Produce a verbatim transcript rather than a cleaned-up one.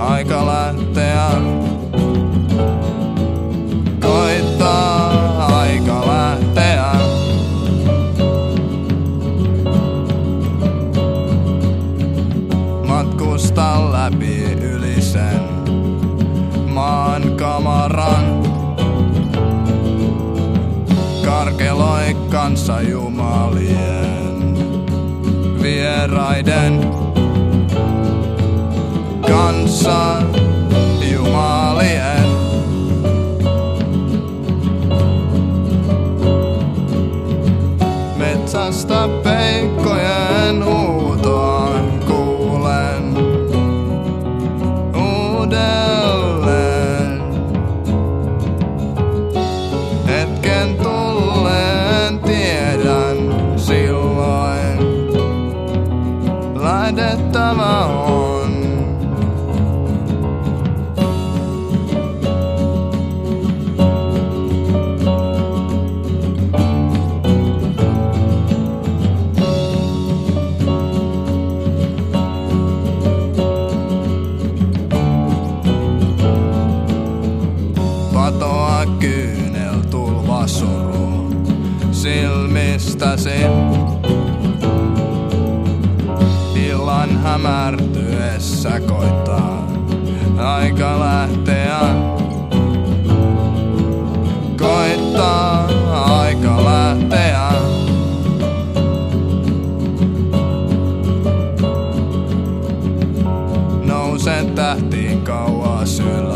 aika lähteä. Koittaa aika lähteä. Matkusta läpi yli sen maan kamaran. Karkeloi kanssa jumalien vieraiden kanssa jumalien. Metsästä peikkojen huutoa kuulen uudelleen. Hetken tulleen tiedän silloin lähdettävä on. Patoa kyynel tulva suru silmistäsi. Illan hämärtyessä koittaa aika lähteä. Koittaa aika lähteä. Nouse tähtiin kauas ylös.